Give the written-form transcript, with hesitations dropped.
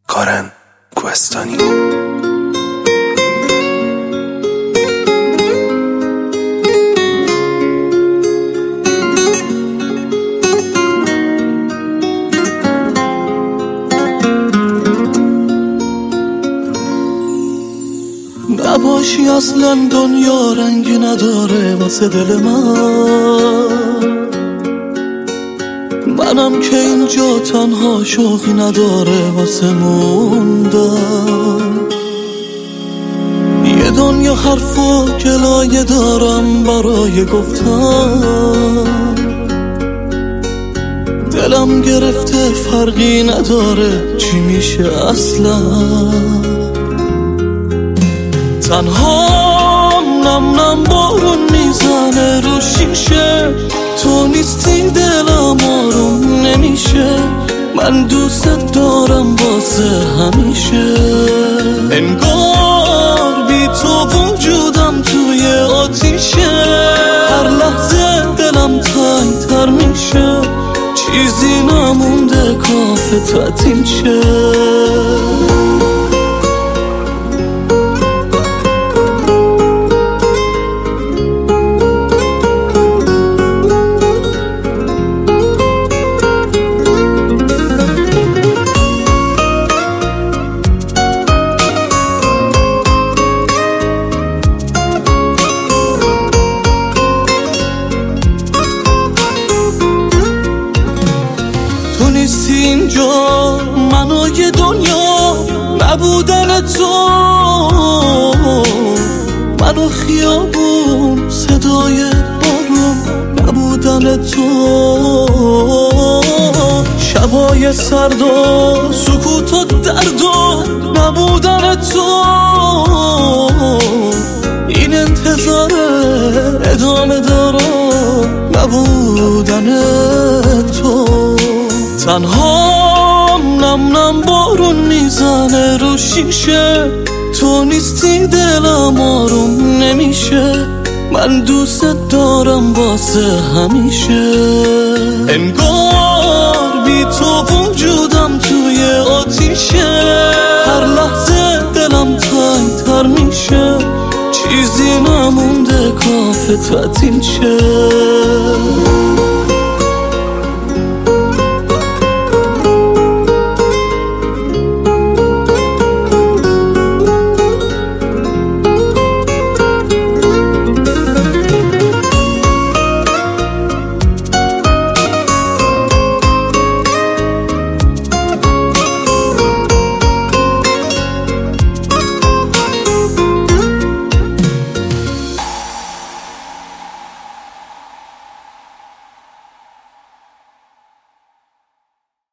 کارن کوهستانی. نباشی اصلا دنیا رنگی نداره واسه دل منم که اینجا تنها شوقی نداره واسه موندن. یه دنیا حرف و گلایه دارم برای گفتن، دلم گرفته فرقی نداره چی میشه اصلا. تنها نم بارون میزنه رو شیشه، تو نیستی دلم آروم نمیشه. من دوست دارم واسه همیشه، انگار بی تو وجودم توی آتیشه. هر لحظه دلم تنگ‌تر میشه، چیزی نمونده کافه تعطیل شه. نیستی اینجا منو یه دنیا نبودن تو، منو خیابون صدای بارون نبودن تو، شبای سرد و سکوت و درد و نبودن تو. این انتظار ادامه داره نبودن تو. تنها نم بارون میزنه رو شیشه، تو نیستی دلم آروم نمیشه. من دوست دارم واسه همیشه، انگار بی تو وجودم توی آتیشه. هر لحظه دلم تنگ‌تر میشه، چیزی نمونده کافه تعطیل شه.